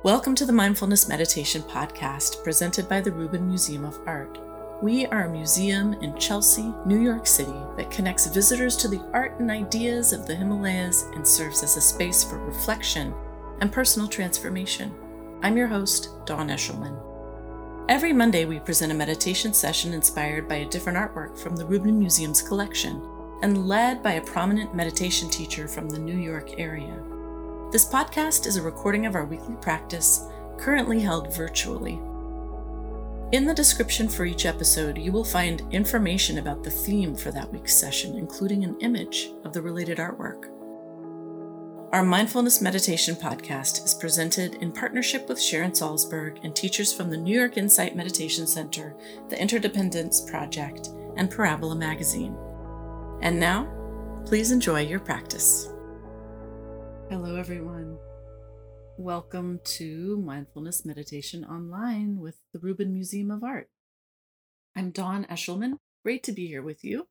Welcome to the Mindfulness Meditation Podcast presented by the Rubin Museum of Art. We are a museum in Chelsea, New York City that connects visitors to the art and ideas of the Himalayas and serves as a space for reflection and personal transformation. I'm your host, Dawn Eshelman. Every Monday we present a meditation session inspired by a different artwork from the Rubin Museum's collection and led by a prominent meditation teacher from the New York area. This podcast is a recording of our weekly practice, currently held virtually. In the description for each episode, you will find information about the theme for that week's session, including an image of the related artwork. Our Mindfulness Meditation Podcast is presented in partnership with Sharon Salzberg and teachers from the New York Insight Meditation Center, the Interdependence Project, and Parabola Magazine. And now, please enjoy your practice. Hello, everyone. Welcome to Mindfulness Meditation Online with the Rubin Museum of Art. I'm Dawn Eshelman. Great to be here with you.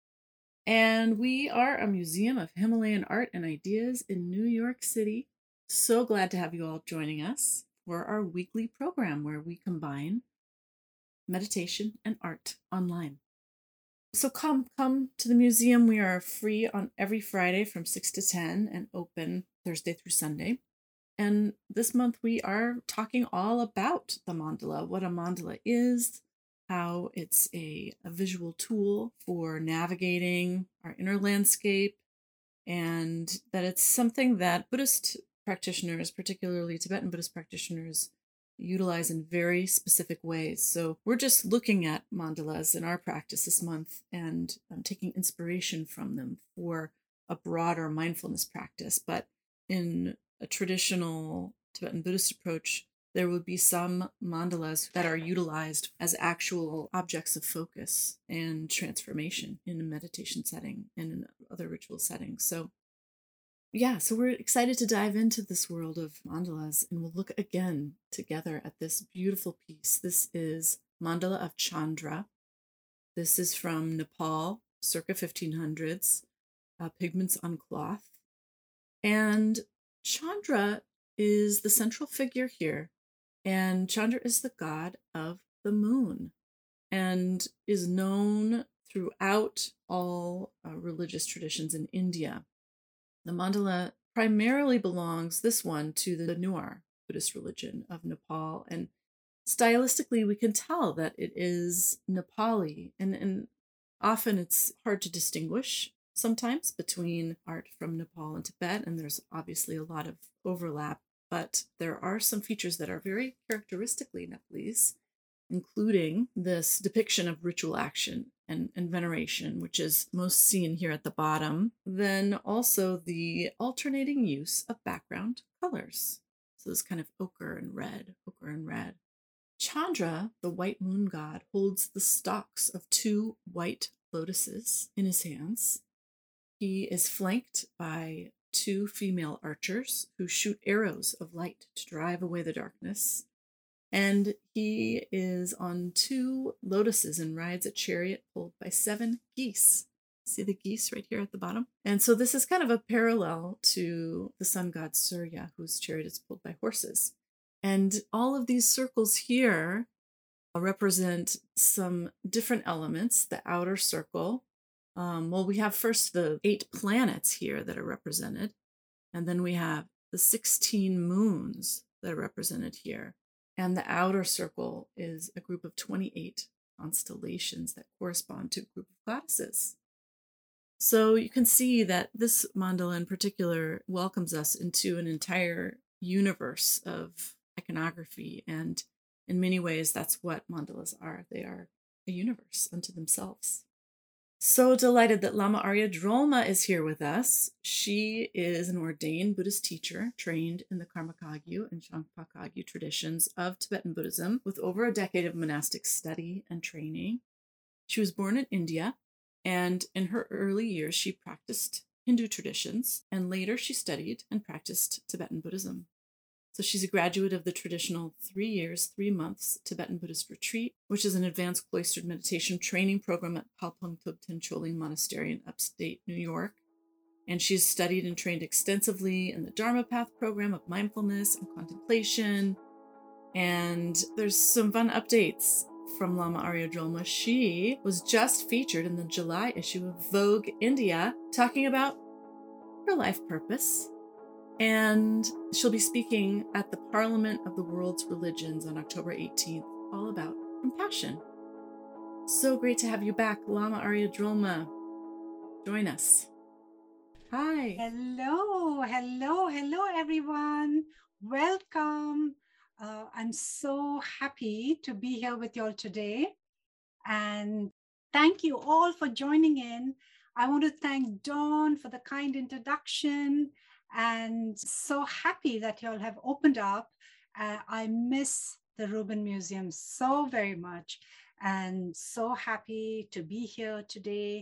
And we are a museum of Himalayan art and ideas in New York City. So glad to have you all joining us for our weekly program where we combine meditation and art online. So come to the museum. We are free on every Friday from 6 to 10 and open Thursday through Sunday. And this month we are talking all about the mandala, what a mandala is, how it's a visual tool for navigating our inner landscape, and that it's something that Buddhist practitioners, particularly Tibetan Buddhist practitioners, utilize in very specific ways. So we're just looking at mandalas in our practice this month and taking inspiration from them for a broader mindfulness practice. But in a traditional Tibetan Buddhist approach, there would be some mandalas that are utilized as actual objects of focus and transformation in a meditation setting and in other ritual settings. So we're excited to dive into this world of mandalas, and we'll look again together at this beautiful piece. This is Mandala of Chandra. This is from Nepal, circa 1500s, pigments on cloth. And Chandra is the central figure here, and Chandra is the god of the moon and is known throughout all religious traditions in India. The mandala primarily belongs, this one, to the Newar Buddhist religion of Nepal. And stylistically, we can tell that it is Nepali. And often it's hard to distinguish sometimes between art from Nepal and Tibet. And there's obviously a lot of overlap. But there are some features that are very characteristically Nepalese, including this depiction of ritual action and veneration, which is most seen here at the bottom. Then also the alternating use of background colors. So this kind of ochre and red. Chandra, the white moon god, holds the stalks of two white lotuses in his hands. He is flanked by two female archers who shoot arrows of light to drive away the darkness. And he is on two lotuses and rides a chariot pulled by 7 geese. See the geese right here at the bottom? And so this is kind of a parallel to the sun god Surya, whose chariot is pulled by horses. And all of these circles here represent some different elements. The outer circle, we have first the 8 planets here that are represented. And then we have the 16 moons that are represented here. And the outer circle is a group of 28 constellations that correspond to a group of goddesses. So you can see that this mandala in particular welcomes us into an entire universe of iconography. And in many ways, that's what mandalas are. They are a universe unto themselves. So delighted that Lama Arya Drolma is here with us. She is an ordained Buddhist teacher trained in the Karma-Kagyu and Shangpa-Kagyu traditions of Tibetan Buddhism with over a decade of monastic study and training. She was born in India, and in her early years she practiced Hindu traditions, and later she studied and practiced Tibetan Buddhism. So she's a graduate of the traditional 3 years, 3 months Tibetan Buddhist retreat, which is an advanced cloistered meditation training program at Palpung Tubten Choling Monastery in upstate New York. And she's studied and trained extensively in the Dharma Path program of mindfulness and contemplation. And there's some fun updates from Lama Arya Drolma. She was just featured in the July issue of Vogue India talking about her life purpose. And she'll be speaking at the Parliament of the World's Religions on October 18th, all about compassion. So great to have you back, Lama Arya Drolma. Join us. Hi. Hello, everyone. Welcome. I'm so happy to be here with you all today. And thank you all for joining in. I want to thank Dawn for the kind introduction, and so happy that you all have opened up. I miss the Rubin Museum so very much, and so happy to be here today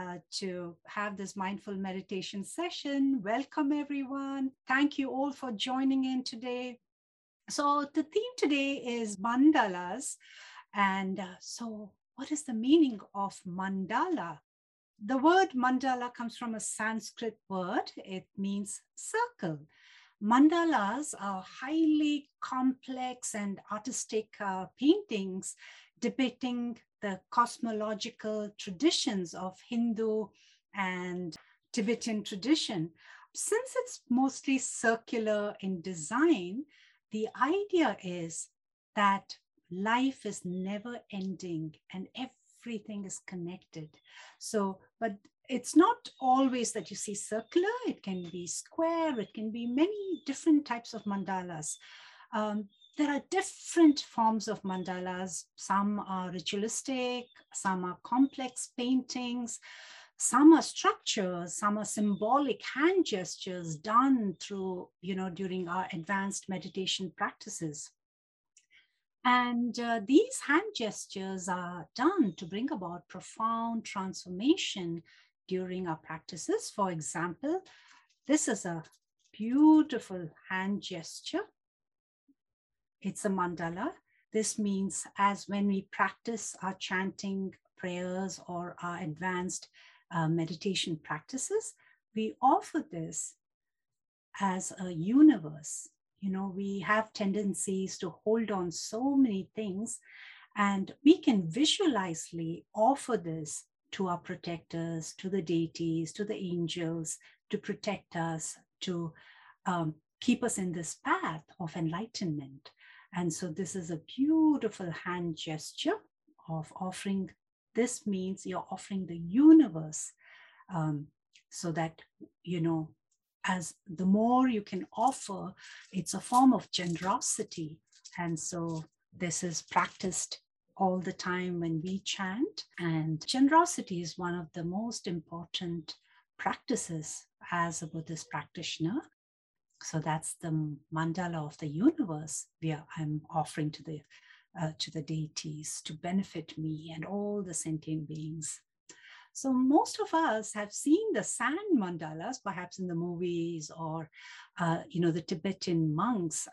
to have this mindful meditation session. Welcome, everyone. Thank you all for joining in today. So the theme today is mandalas. And so what is the meaning of mandala? The word mandala comes from a Sanskrit word. It means circle. Mandalas are highly complex and artistic paintings depicting the cosmological traditions of Hindu and Tibetan tradition. Since it's mostly circular in design, the idea is that life is never ending and everything is connected. So, but it's not always that you see circular. It can be square. It can be many different types of mandalas. There are different forms of mandalas. Some are ritualistic, some are complex paintings, some are structures, some are symbolic hand gestures done through, during our advanced meditation practices. And these hand gestures are done to bring about profound transformation during our practices. For example, this is a beautiful hand gesture. It's a mandala. This means as when we practice our chanting prayers or our advanced meditation practices, we offer this as a universe. We have tendencies to hold on so many things, and we can visualizely offer this to our protectors, to the deities, to the angels, to protect us, to keep us in this path of enlightenment. And so this is a beautiful hand gesture of offering. This means you're offering the universe, so that, as the more you can offer, it's a form of generosity. And so this is practiced all the time when we chant. And generosity is one of the most important practices as a Buddhist practitioner. So that's the mandala of the universe I'm offering to the deities to benefit me and all the sentient beings. So most of us have seen the sand mandalas, perhaps in the movies, or, the Tibetan monks,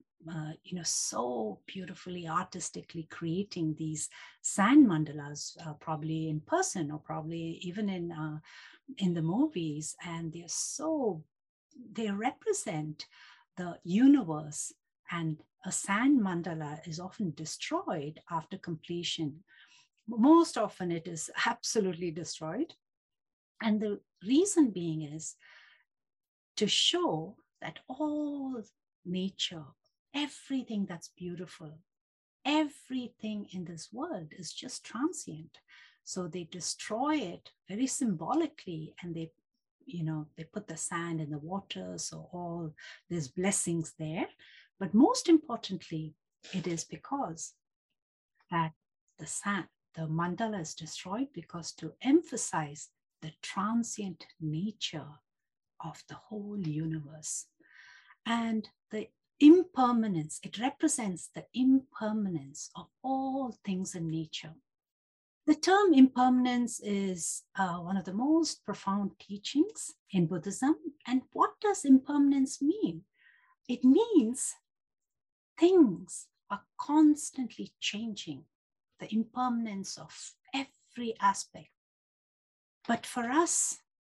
so beautifully, artistically creating these sand mandalas, probably in person or probably even in the movies. And they represent the universe. And a sand mandala is often destroyed after completion. Most often it is absolutely destroyed. And the reason being is to show that all nature, everything that's beautiful, everything in this world is just transient. So they destroy it very symbolically, and they put the sand in the water, so all there's blessings there. But most importantly, it is because that the mandala is destroyed because to emphasize the transient nature of the whole universe and the impermanence. It represents the impermanence of all things in nature. The term impermanence is one of the most profound teachings in Buddhism. And what does impermanence mean? It means things are constantly changing, the impermanence of every aspect. But for us,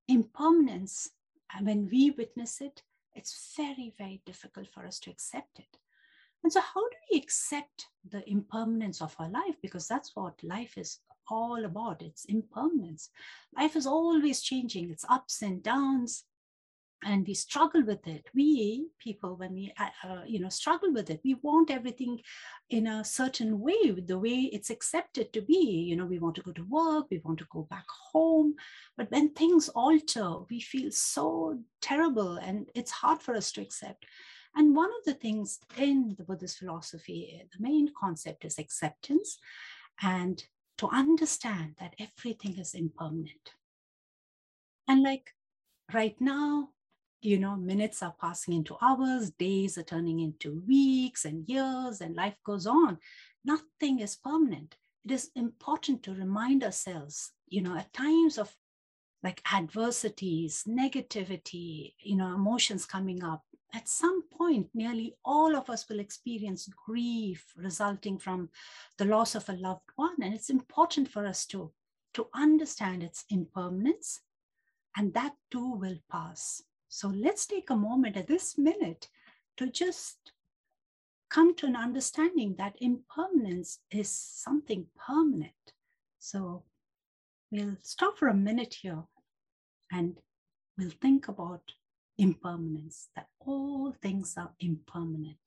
impermanence, when we witness it, it's very, very difficult for us to accept it. And so, how do we accept the impermanence of our life? Because that's what life is all about. It's impermanence. Life is always changing, it's ups and downs. And we struggle with it. We people, when we struggle with it, we want everything in a certain way, with the way it's accepted to be. We want to go to work, we want to go back home, but when things alter, we feel so terrible, and it's hard for us to accept. And one of the things in the Buddhist philosophy, the main concept is acceptance, and to understand that everything is impermanent. And like right now, minutes are passing into hours, days are turning into weeks and years, and life goes on. Nothing is permanent. It is important to remind ourselves, at times of like adversities, negativity, emotions coming up, at some point, nearly all of us will experience grief resulting from the loss of a loved one. And it's important for us to understand its impermanence, and that too will pass. So let's take a moment at this minute to just come to an understanding that impermanence is something permanent. So we'll stop for a minute here and we'll think about impermanence, that all things are impermanent.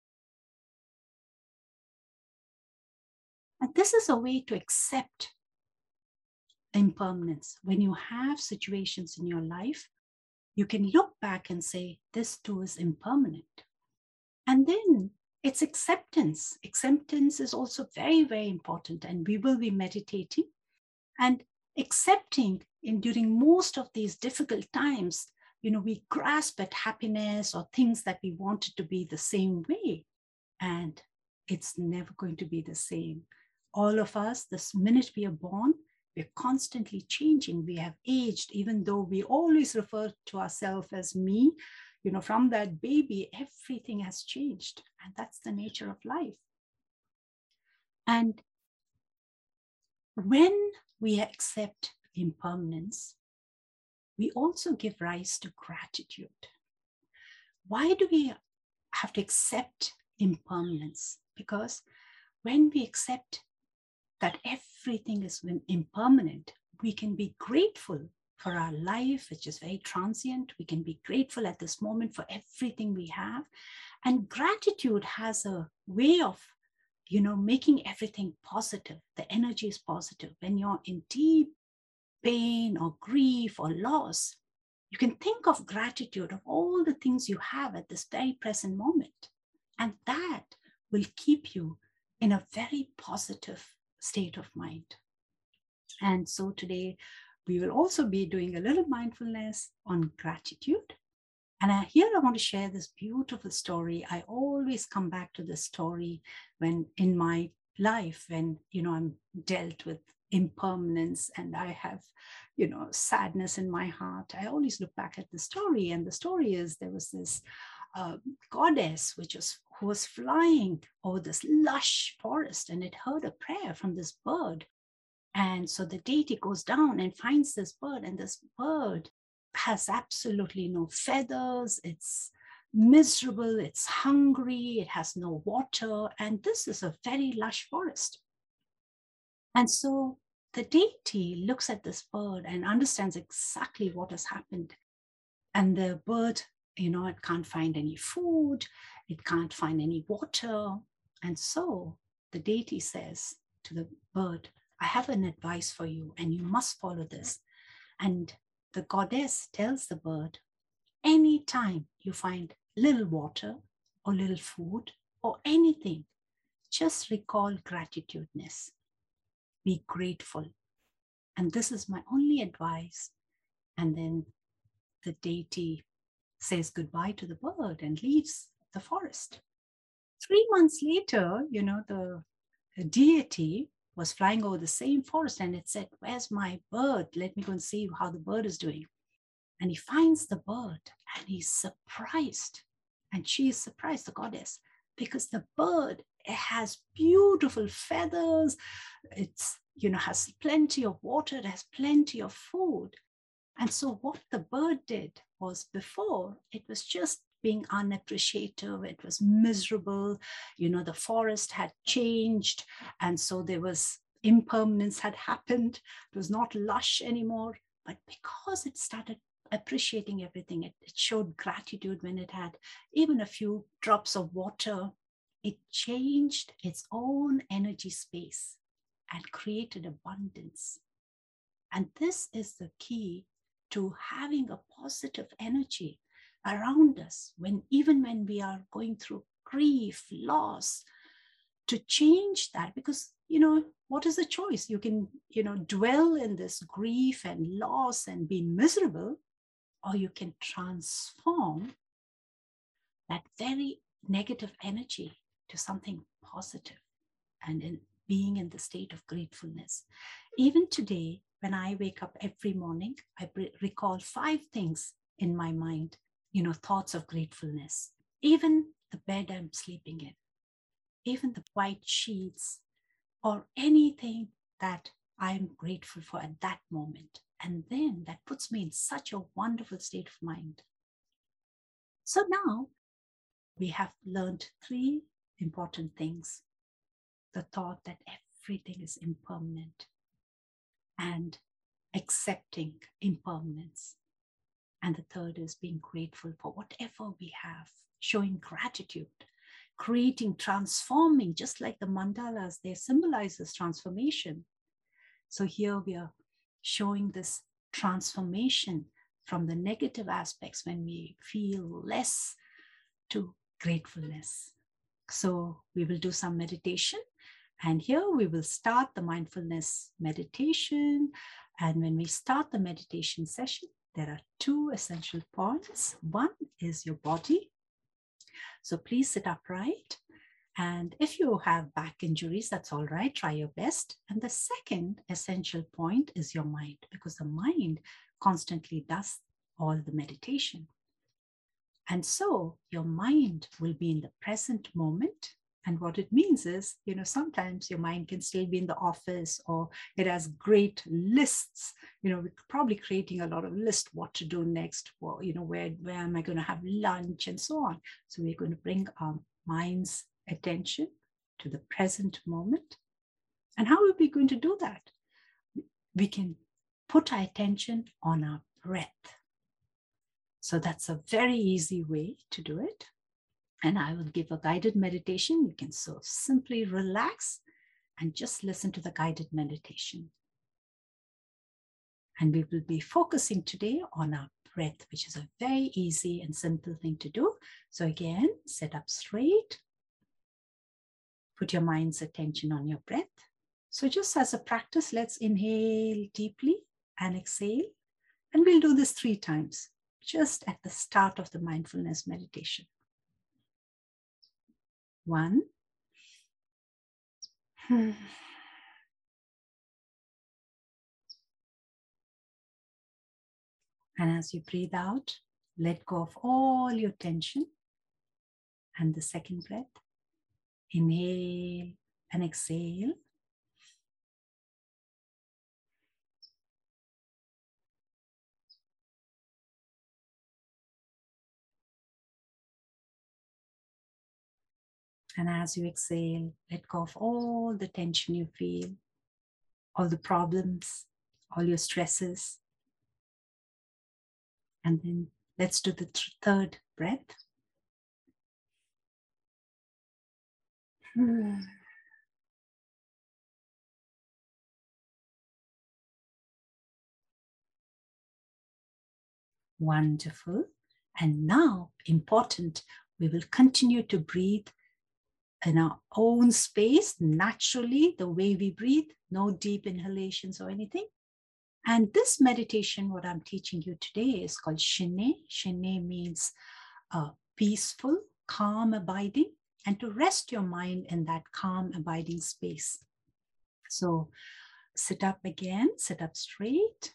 And this is a way to accept impermanence. When you have situations in your life, you can look back and say, this too is impermanent. And then it's acceptance. Acceptance is also very, very important. And we will be meditating and accepting during most of these difficult times. We grasp at happiness or things that we wanted to be the same way. And it's never going to be the same. All of us, this minute we are born, we're constantly changing. We have aged, even though we always refer to ourselves as me. From that baby, everything has changed. And that's the nature of life. And when we accept impermanence, we also give rise to gratitude. Why do we have to accept impermanence? Because when we accept that everything is impermanent, we can be grateful for our life, which is very transient. We can be grateful at this moment for everything we have. And gratitude has a way of, making everything positive. The energy is positive. When you're in deep pain or grief or loss, you can think of gratitude of all the things you have at this very present moment. And that will keep you in a very positive state of mind. And so today we will also be doing a little mindfulness on gratitude. And here I want to share this beautiful story. I always come back to this story when in my life, when, I'm dealt with impermanence and I have, sadness in my heart. I always look back at the story. And the story is there was this goddess who was flying over this lush forest, and it heard a prayer from this bird. And so the deity goes down and finds this bird, and this bird has absolutely no feathers. It's miserable, it's hungry, it has no water, and this is a very lush forest. And so the deity looks at this bird and understands exactly what has happened. And the bird, it can't find any food, it can't find any water. And so the deity says to the bird, I have an advice for you, and you must follow this. And the goddess tells the bird, anytime you find little water or little food or anything, just recall gratitudeness. Be grateful. And this is my only advice. And then the deity says goodbye to the bird and leaves the forest. 3 months later, the deity was flying over the same forest, and it said, where's my bird? Let me go and see how the bird is doing. And he finds the bird, and he's surprised. And she is surprised, the goddess, because the bird, it has beautiful feathers. It's, has plenty of water. It has plenty of food. And so what the bird did was, before, it was just being unappreciative, it was miserable, the forest had changed, and so there was impermanence had happened, it was not lush anymore. But because it started appreciating everything, it showed gratitude when it had even a few drops of water, it changed its own energy space and created abundance. And this is the key to having a positive energy around us, even when we are going through grief, loss, to change that. Because what is the choice? You can dwell in this grief and loss and be miserable, or you can transform that very negative energy to something positive, and in being in the state of gratefulness. Even today, when I wake up every morning, I recall 5 things in my mind, thoughts of gratefulness. Even the bed I'm sleeping in, even the white sheets, or anything that I'm grateful for at that moment. And then that puts me in such a wonderful state of mind. So now we have learned 3 important things. The thought that everything is impermanent, and accepting impermanence. And the third is being grateful for whatever we have, showing gratitude, creating, transforming, just like the mandalas, they symbolize this transformation. So here we are showing this transformation from the negative aspects when we feel less to gratefulness. So we will do some meditation. And here we will start the mindfulness meditation. And when we start the meditation session, there are 2 essential points. One is your body. So please sit upright. And if you have back injuries, that's all right. Try your best. And the second essential point is your mind, because the mind constantly does all the meditation. And so your mind will be in the present moment. And what it means is, sometimes your mind can still be in the office, or it has great lists. We're probably creating a lot of lists, what to do next, or, where am I going to have lunch, and so on. So we're going to bring our mind's attention to the present moment. And how are we going to do that? We can put our attention on our breath. So that's a very easy way to do it. And I will give a guided meditation. You can so simply relax and just listen to the guided meditation. And we will be focusing today on our breath, which is a very easy and simple thing to do. So again, sit up straight. Put your mind's attention on your breath. So just as a practice, let's inhale deeply and exhale. And we'll do this 3 times, just at the start of the mindfulness meditation. 1. And as you breathe out, let go of all your tension. And the second breath, inhale and exhale. And as you exhale, let go of all the tension you feel, all the problems, all your stresses. And then let's do the 3rd breath. Wonderful. And now, important, we will continue to breathe in our own space, naturally, the way we breathe, no deep inhalations or anything. And this meditation, what I'm teaching you today, is called Shinne. Shinne means peaceful, calm abiding, and to rest your mind in that calm abiding space. So sit up again, sit up straight.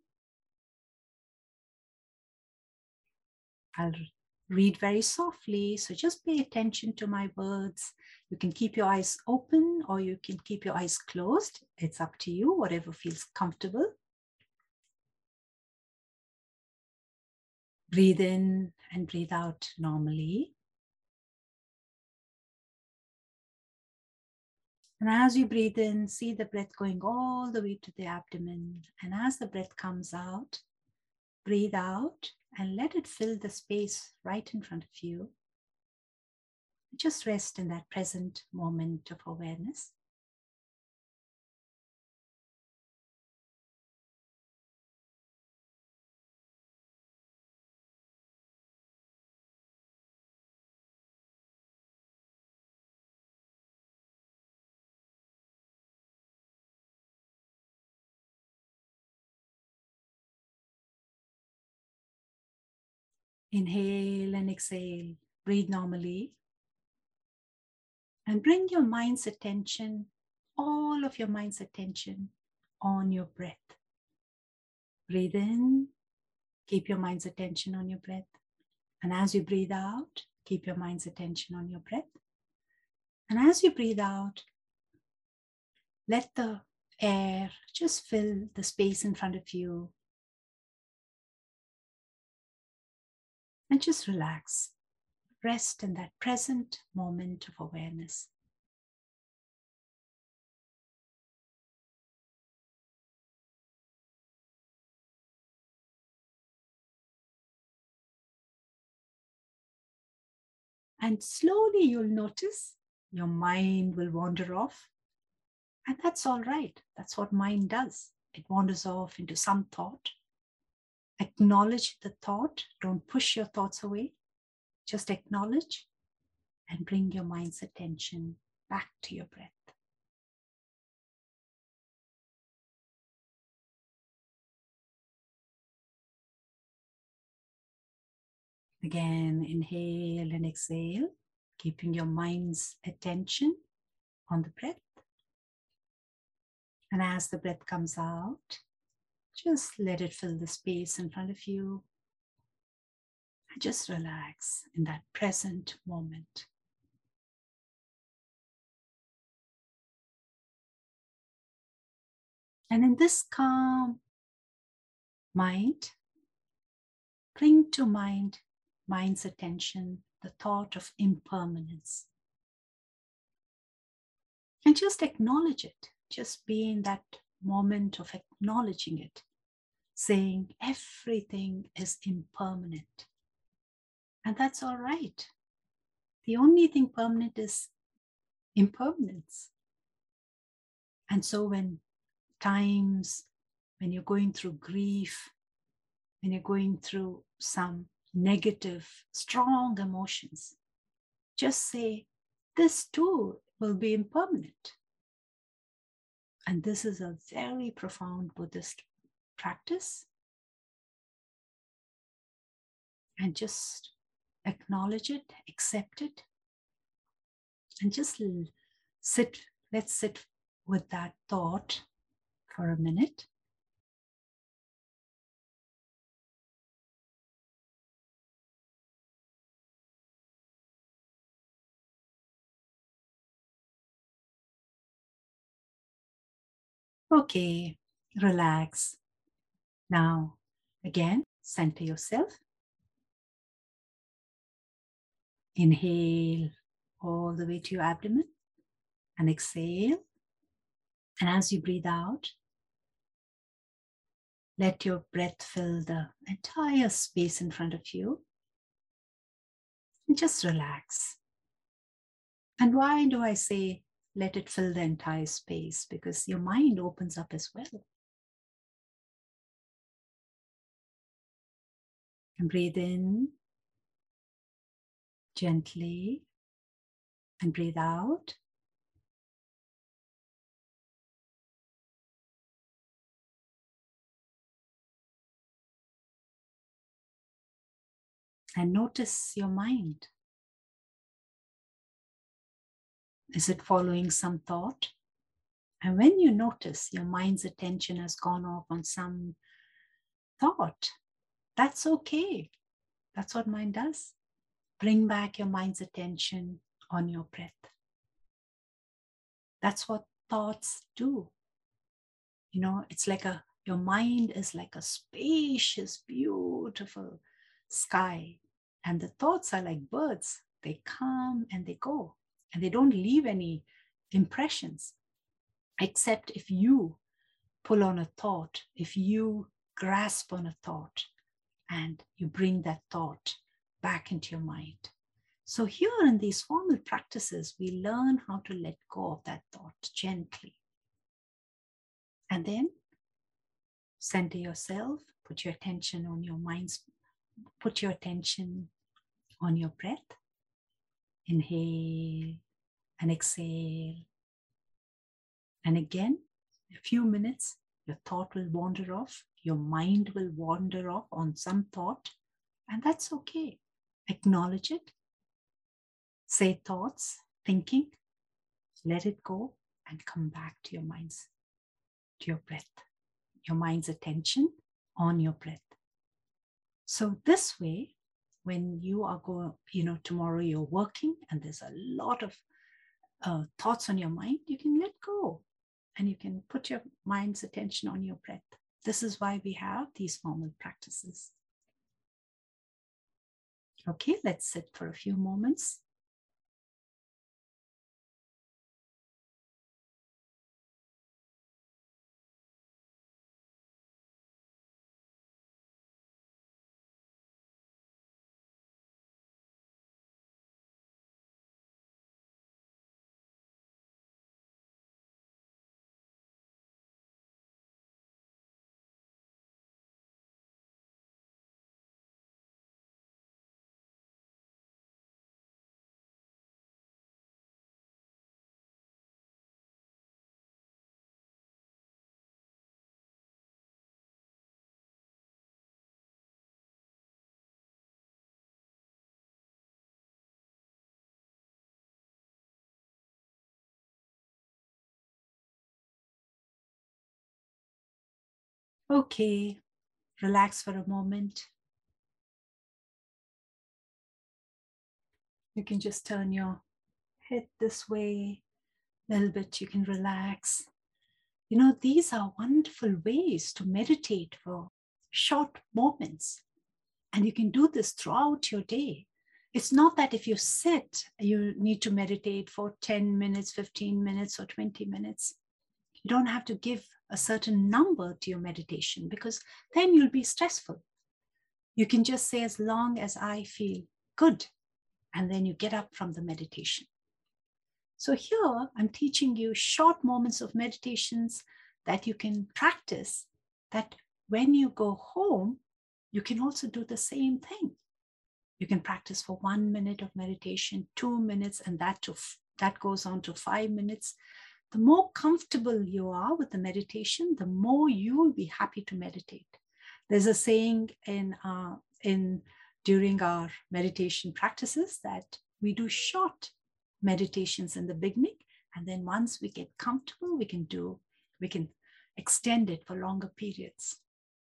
I'll read very softly, so just pay attention to my words. You can keep your eyes open or you can keep your eyes closed. It's up to you, whatever feels comfortable. Breathe in and breathe out normally. And as you breathe in, see the breath going all the way to the abdomen. And as the breath comes out, breathe out and let it fill the space right in front of you. Just rest in that present moment of awareness. Inhale and exhale. Breathe normally. And bring your mind's attention, all of your mind's attention on your breath. Breathe in. Keep your mind's attention on your breath. And as you breathe out, keep your mind's attention on your breath. And as you breathe out, let the air just fill the space in front of you. And just relax. Rest in that present moment of awareness. And slowly you'll notice your mind will wander off. And that's all right. That's what mind does. It wanders off into some thought. Acknowledge the thought. Don't push your thoughts away. Just acknowledge and bring your mind's attention back to your breath. Again, inhale and exhale, keeping your mind's attention on the breath. And as the breath comes out, just let it fill the space in front of you. And just relax in that present moment. And in this calm mind, bring to mind's attention the thought of impermanence. And just acknowledge it. Just be in that moment of acknowledging it, saying everything is impermanent. And that's all right. The only thing permanent is impermanence. And so when you're going through grief, when you're going through some negative, strong emotions, just say, this too will be impermanent. And this is a very profound Buddhist practice. And just acknowledge it, accept it, and just let's sit with that thought for a minute. Okay, relax. Now, again, center yourself. Inhale all the way to your abdomen and exhale. And as you breathe out, let your breath fill the entire space in front of you. And just relax. And why do I say let it fill the entire space? Because your mind opens up as well. And breathe in gently and breathe out. And notice your mind. Is it following some thought? And when you notice your mind's attention has gone off on some thought, that's okay. That's what mind does. Bring back your mind's attention on your breath. That's what thoughts do. It's like your mind is like a spacious, beautiful sky. And the thoughts are like birds. They come and they go, and they don't leave any impressions, except if you pull on a thought, if you grasp on a thought, and you bring that thought back into your mind. So here in these formal practices, we learn how to let go of that thought gently. And then center yourself, put your attention on your mind's, put your attention on your breath. Inhale and exhale. And again, a few minutes, your thought will wander off, your mind will wander off on some thought, and that's okay. Acknowledge it. Say thoughts, thinking, let it go, and come back to your mind's, to your breath, your mind's attention on your breath. So this way, when you are going, tomorrow you're working and there's a lot of thoughts on your mind, you can let go and you can put your mind's attention on your breath. This is why we have these formal practices. Okay, let's sit for a few moments. Okay, relax for a moment. You can just turn your head this way a little bit. You can relax. These are wonderful ways to meditate for short moments. And you can do this throughout your day. It's not that if you sit, you need to meditate for 10 minutes, 15 minutes, or 20 minutes. You don't have to give a certain number to your meditation because then you'll be stressful. You can just say, as long as I feel good, and then you get up from the meditation. So here I'm teaching you short moments of meditations that you can practice, that when you go home, you can also do the same thing. You can practice for 1 minute of meditation, 2 minutes, and that goes on to 5 minutes. The more comfortable you are with the meditation, the more you will be happy to meditate. There's a saying during our meditation practices that we do short meditations in the beginning, and then once we get comfortable, we can extend it for longer periods.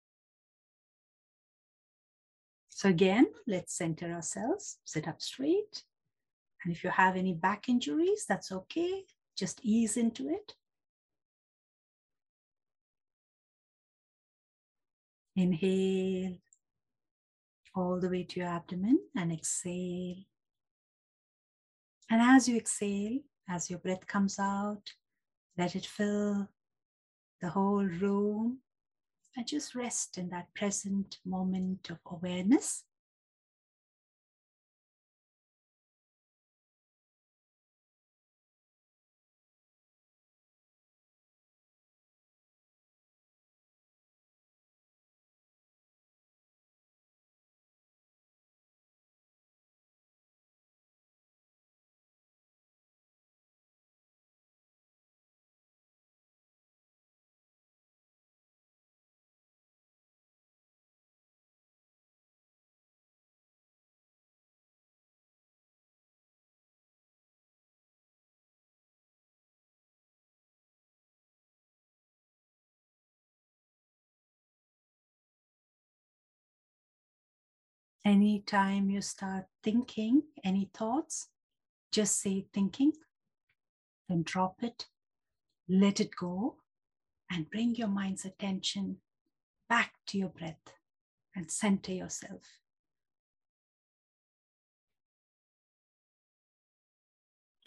So again, let's center ourselves, sit up straight. And if you have any back injuries, that's okay. Just ease into it. Inhale all the way to your abdomen and exhale. And as you exhale, as your breath comes out, let it fill the whole room and just rest in that present moment of awareness. Anytime you start thinking any thoughts, just say thinking, then drop it, let it go, and bring your mind's attention back to your breath and center yourself.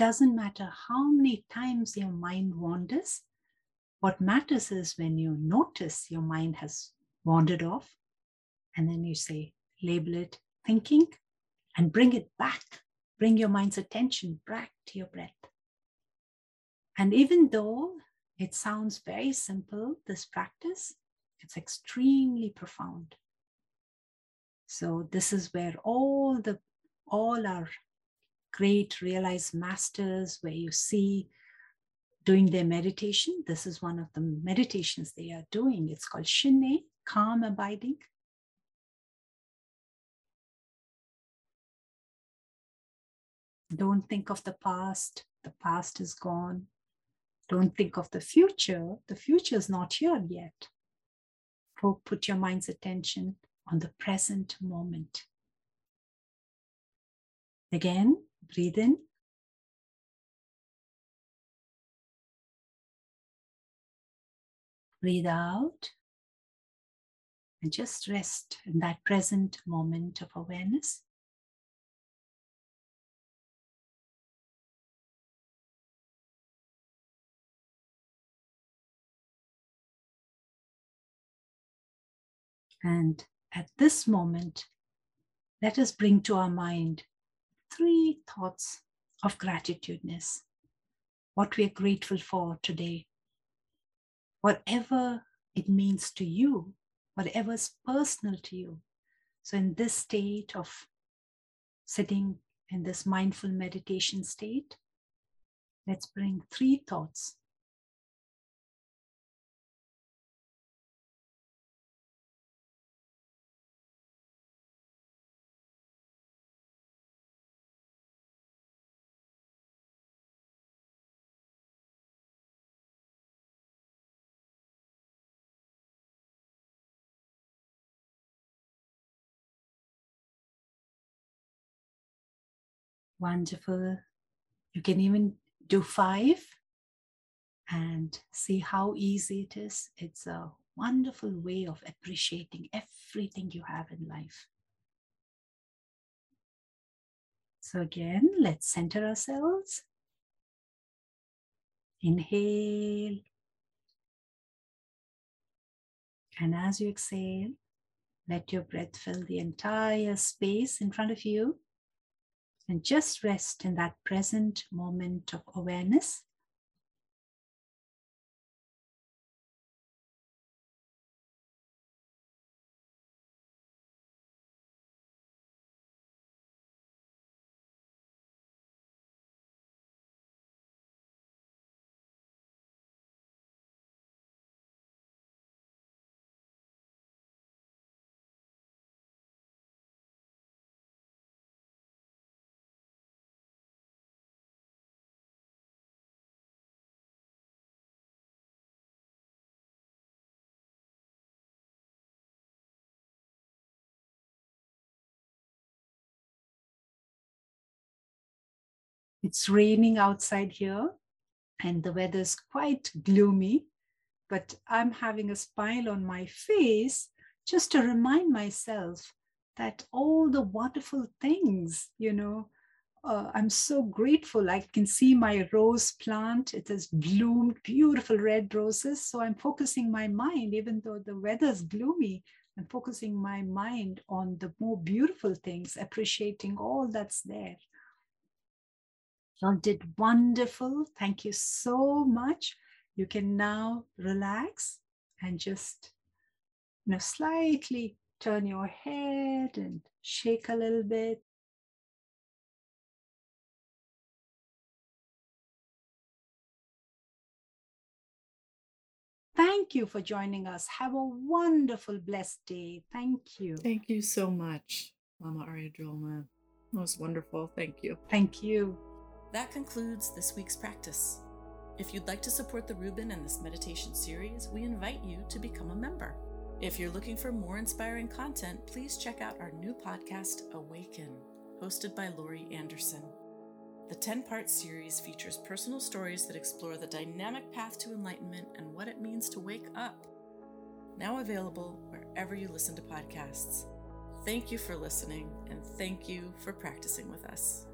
doesn't matter how many times your mind wanders. What matters is when you notice your mind has wandered off, and then you say, label it thinking, and bring it back. Bring your mind's attention back to your breath. And even though it sounds very simple, this practice, it's extremely profound. So this is where all our great realized masters, where you see doing their meditation. This is one of the meditations they are doing. It's called Shinne, calm abiding. Don't think of the past is gone. Don't think of the future is not here yet. Put your mind's attention on the present moment. Again, breathe in. Breathe out. And just rest in that present moment of awareness. And at this moment, let us bring to our mind 3 thoughts of gratitudeness. What we are grateful for today. Whatever it means to you, whatever is personal to you. So in this state of sitting in this mindful meditation state, let's bring 3 thoughts. Wonderful. You can even do 5 and see how easy it is. It's a wonderful way of appreciating everything you have in life. So again, let's center ourselves. Inhale. And as you exhale, let your breath fill the entire space in front of you. And just rest in that present moment of awareness. It's raining outside here and the weather's quite gloomy, but I'm having a smile on my face just to remind myself that all the wonderful things, I'm so grateful. I can see my rose plant. It has bloomed, beautiful red roses. So I'm focusing my mind, even though the weather's gloomy, I'm focusing my mind on the more beautiful things, appreciating all that's there. You did wonderful. Thank you so much. You can now relax and just, slightly turn your head and shake a little bit. Thank you for joining us. Have a wonderful, blessed day. Thank you. Thank you so much, Lama Aryadrolma. That was wonderful. Thank you. Thank you. That concludes this week's practice. If you'd like to support the Rubin and this meditation series, we invite you to become a member. If you're looking for more inspiring content, please check out our new podcast, Awaken, hosted by Laurie Anderson. The 10-part series features personal stories that explore the dynamic path to enlightenment and what it means to wake up. Now available wherever you listen to podcasts. Thank you for listening, and thank you for practicing with us.